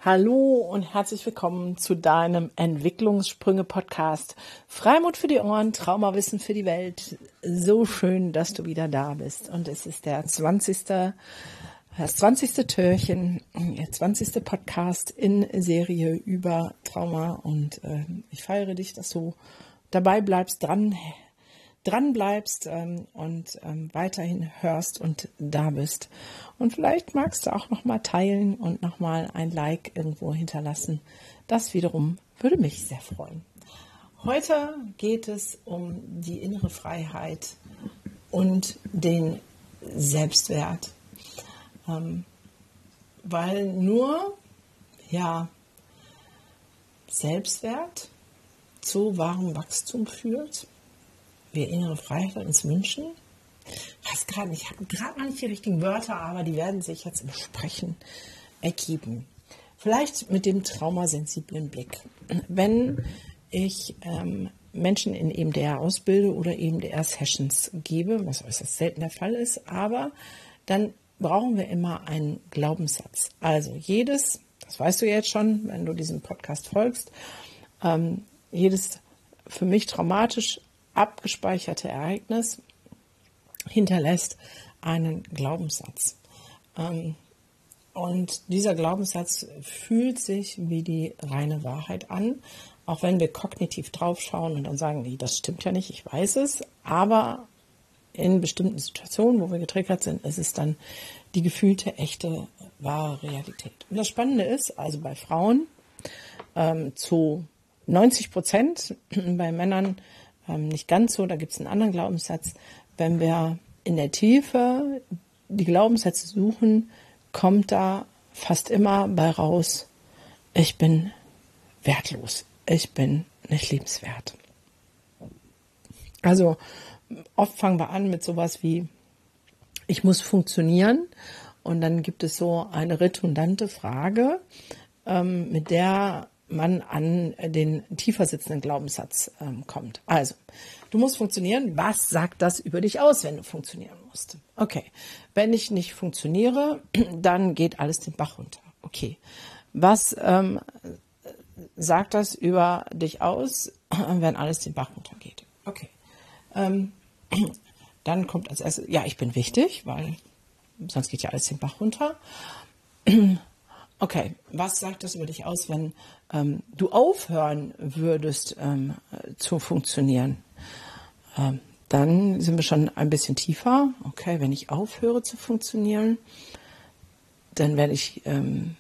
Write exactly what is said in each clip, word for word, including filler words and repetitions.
Hallo und herzlich willkommen zu deinem Entwicklungssprünge-Podcast. Freimut für die Ohren, Traumawissen für die Welt. So schön, dass du wieder da bist. Und es ist der zwanzigste. Das zwanzigste Türchen, der zwanzigste Podcast in Serie über Trauma. Und äh, ich feiere dich, dass du dabei bleibst, dran dran bleibst ähm, und ähm, weiterhin hörst und da bist. Und vielleicht magst du auch nochmal teilen und nochmal ein Like irgendwo hinterlassen. Das wiederum würde mich sehr freuen. Heute geht es um die innere Freiheit und den Selbstwert. Ähm, weil nur ja, Selbstwert zu wahrem Wachstum führt. Wir innere Freiheit uns wünschen. Ich weiß gerade nicht, ich habe gerade mal nicht die richtigen Wörter, aber die werden sich jetzt im Sprechen ergeben. Vielleicht mit dem traumasensiblen Blick. Wenn ich ähm, Menschen in E M D R ausbilde oder E M D R-Sessions gebe, was äußerst selten der Fall ist, aber dann brauchen wir immer einen Glaubenssatz. Also jedes, das weißt du jetzt schon, wenn du diesem Podcast folgst, ähm, jedes für mich traumatisch abgespeicherte Ereignis hinterlässt einen Glaubenssatz. Ähm, und dieser Glaubenssatz fühlt sich wie die reine Wahrheit an, auch wenn wir kognitiv draufschauen und dann sagen, nee, das stimmt ja nicht, ich weiß es, aber in bestimmten Situationen, wo wir getriggert sind, ist es dann die gefühlte, echte, wahre Realität. Und das Spannende ist, also bei Frauen ähm, zu neunzig Prozent, bei Männern ähm, nicht ganz so, da gibt es einen anderen Glaubenssatz. Wenn wir in der Tiefe die Glaubenssätze suchen, kommt da fast immer bei raus, ich bin wertlos, ich bin nicht liebenswert. Also oft fangen wir an mit sowas wie, ich muss funktionieren, und dann gibt es so eine redundante Frage, ähm, mit der man an den tiefer sitzenden Glaubenssatz ähm, kommt. Also, du musst funktionieren. Was sagt das über dich aus, wenn du funktionieren musst? Okay, wenn ich nicht funktioniere, dann geht alles den Bach runter. Okay, was ähm, sagt das über dich aus, wenn alles den Bach runtergeht? Okay, ähm, dann kommt als erstes, ja, ich bin wichtig, weil sonst geht ja alles den Bach runter. Okay, was sagt das über dich aus, wenn ähm, du aufhören würdest ähm, zu funktionieren? Ähm, dann sind wir schon ein bisschen tiefer. Okay, wenn ich aufhöre zu funktionieren, dann werde ich, ähm,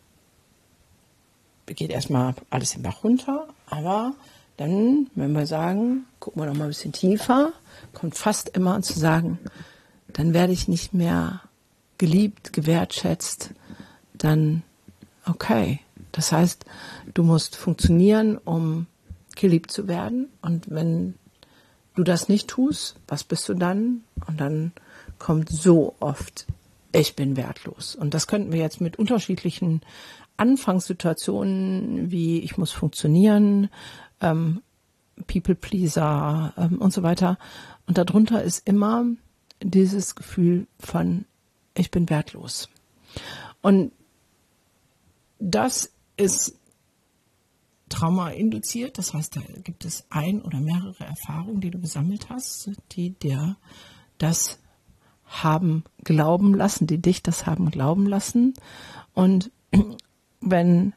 geht erstmal alles den Bach runter. Aber dann, wenn wir sagen, gucken wir noch mal ein bisschen tiefer, kommt fast immer zu sagen, dann werde ich nicht mehr geliebt, gewertschätzt, dann okay, das heißt, du musst funktionieren, um geliebt zu werden. Und wenn du das nicht tust, was bist du dann? Und dann kommt so oft, ich bin wertlos. Und das könnten wir jetzt mit unterschiedlichen Anfangssituationen wie ich muss funktionieren, ähm, People Pleaser ähm, und so weiter. Und darunter ist immer dieses Gefühl von, ich bin wertlos. Und das ist Trauma-induziert, das heißt, da gibt es ein oder mehrere Erfahrungen, die du gesammelt hast, die dir das haben glauben lassen, die dich das haben glauben lassen. Und wenn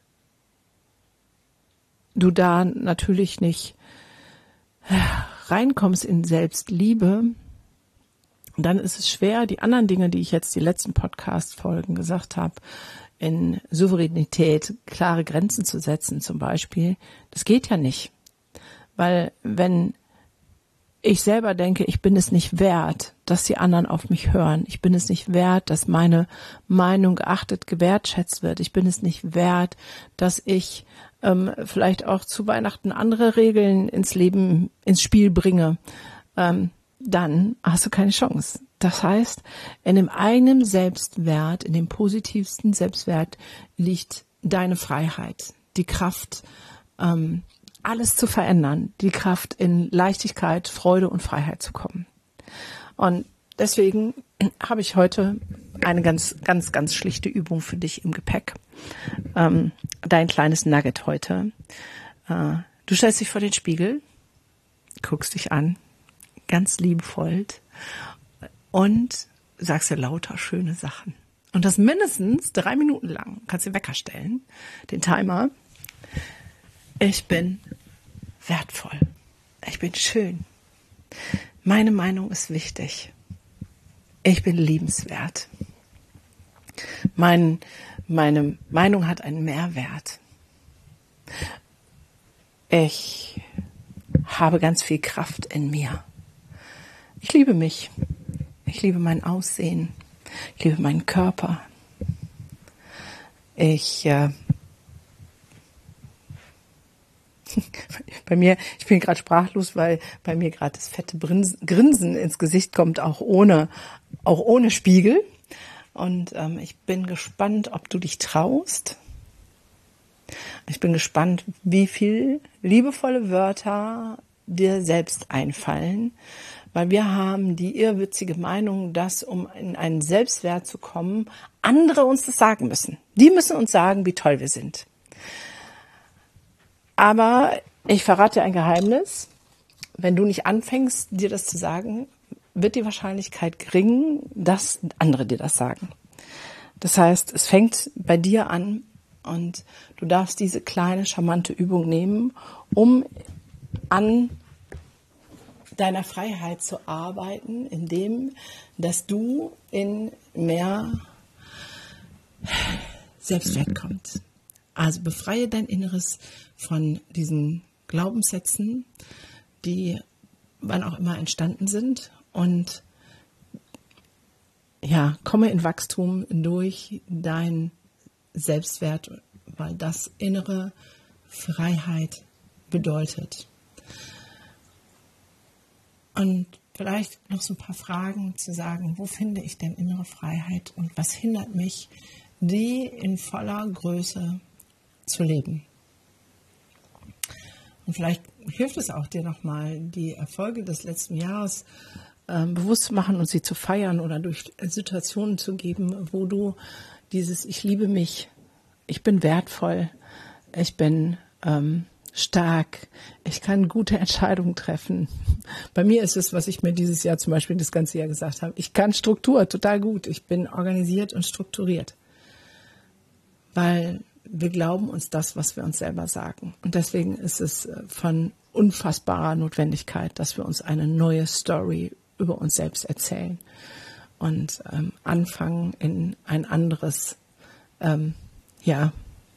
du da natürlich nicht reinkommst in Selbstliebe, dann ist es schwer, die anderen Dinge, die ich jetzt die letzten Podcast-Folgen gesagt habe, in Souveränität klare Grenzen zu setzen zum Beispiel, das geht ja nicht. Weil wenn ich selber denke, ich bin es nicht wert, dass die anderen auf mich hören, ich bin es nicht wert, dass meine Meinung geachtet, gewertschätzt wird, ich bin es nicht wert, dass ich ähm, vielleicht auch zu Weihnachten andere Regeln ins Leben, ins Spiel bringe, ähm, dann hast du keine Chance. Das heißt, in dem eigenen Selbstwert, in dem positivsten Selbstwert liegt deine Freiheit, die Kraft, ähm, alles zu verändern, die Kraft in Leichtigkeit, Freude und Freiheit zu kommen. Und deswegen habe ich heute eine ganz, ganz, ganz schlichte Übung für dich im Gepäck. Ähm, dein kleines Nugget heute. Äh, du stellst dich vor den Spiegel, guckst dich an, ganz liebevoll und sagst dir lauter schöne Sachen. Und das mindestens drei Minuten lang. Kannst den Wecker stellen, den Timer. Ich bin wertvoll. Ich bin schön. Meine Meinung ist wichtig. Ich bin liebenswert. Mein, meine Meinung hat einen Mehrwert. Ich habe ganz viel Kraft in mir. Ich liebe mich. Ich liebe mein Aussehen. Ich liebe meinen Körper. Ich, äh, bei mir, ich bin gerade sprachlos, weil bei mir gerade das fette Grinsen ins Gesicht kommt, auch ohne, auch ohne Spiegel. Und ähm, ich bin gespannt, ob du dich traust. Ich bin gespannt, wie viel liebevolle Wörter dir selbst einfallen, weil wir haben die irrwitzige Meinung, dass, um in einen Selbstwert zu kommen, andere uns das sagen müssen. Die müssen uns sagen, wie toll wir sind. Aber ich verrate dir ein Geheimnis. Wenn du nicht anfängst, dir das zu sagen, wird die Wahrscheinlichkeit gering, dass andere dir das sagen. Das heißt, es fängt bei dir an und du darfst diese kleine, charmante Übung nehmen, um an deiner Freiheit zu arbeiten, indem, dass du in mehr Selbstwert kommst. Also befreie dein Inneres von diesen Glaubenssätzen, die wann auch immer entstanden sind, und ja, komme in Wachstum durch dein Selbstwert, weil das innere Freiheit bedeutet. Und vielleicht noch so ein paar Fragen zu sagen, wo finde ich denn innere Freiheit und was hindert mich, die in voller Größe zu leben. Und vielleicht hilft es auch dir nochmal, die Erfolge des letzten Jahres äh, bewusst zu machen und sie zu feiern oder durch Situationen zu geben, wo du dieses Ich liebe mich, ich bin wertvoll, ich bin ähm, stark, ich kann gute Entscheidungen treffen. Bei mir ist es, was ich mir dieses Jahr zum Beispiel das ganze Jahr gesagt habe, ich kann Struktur total gut, ich bin organisiert und strukturiert. Weil wir glauben uns das, was wir uns selber sagen. Und deswegen ist es von unfassbarer Notwendigkeit, dass wir uns eine neue Story über uns selbst erzählen und ähm, anfangen, in ein anderes, ähm, ja,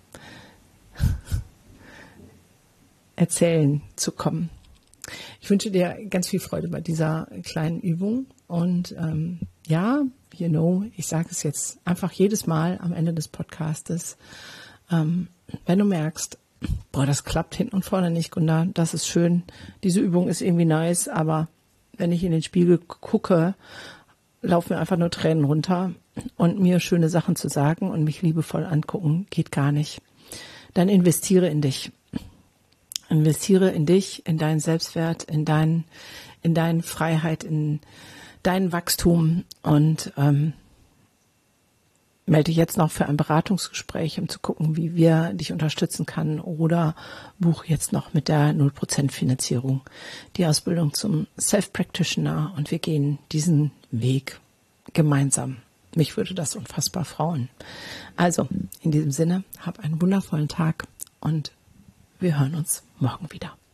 Erzählen zu kommen. Ich wünsche dir ganz viel Freude bei dieser kleinen Übung und ähm, ja, you know, ich sage es jetzt einfach jedes Mal am Ende des Podcastes, ähm, wenn du merkst, boah, das klappt hinten und vorne nicht, Gunda, das ist schön, diese Übung ist irgendwie nice, aber wenn ich in den Spiegel gucke, laufen mir einfach nur Tränen runter und mir schöne Sachen zu sagen und mich liebevoll angucken, geht gar nicht. Dann investiere in dich. Investiere in dich, in deinen Selbstwert, in dein, in deine Freiheit, in dein Wachstum und ähm, melde dich jetzt noch für ein Beratungsgespräch, um zu gucken, wie wir dich unterstützen können, oder buche jetzt noch mit der null Prozent Finanzierung die Ausbildung zum Self-Practitioner und wir gehen diesen Weg gemeinsam. Mich würde das unfassbar freuen. Also, in diesem Sinne, hab einen wundervollen Tag und wir hören uns morgen wieder.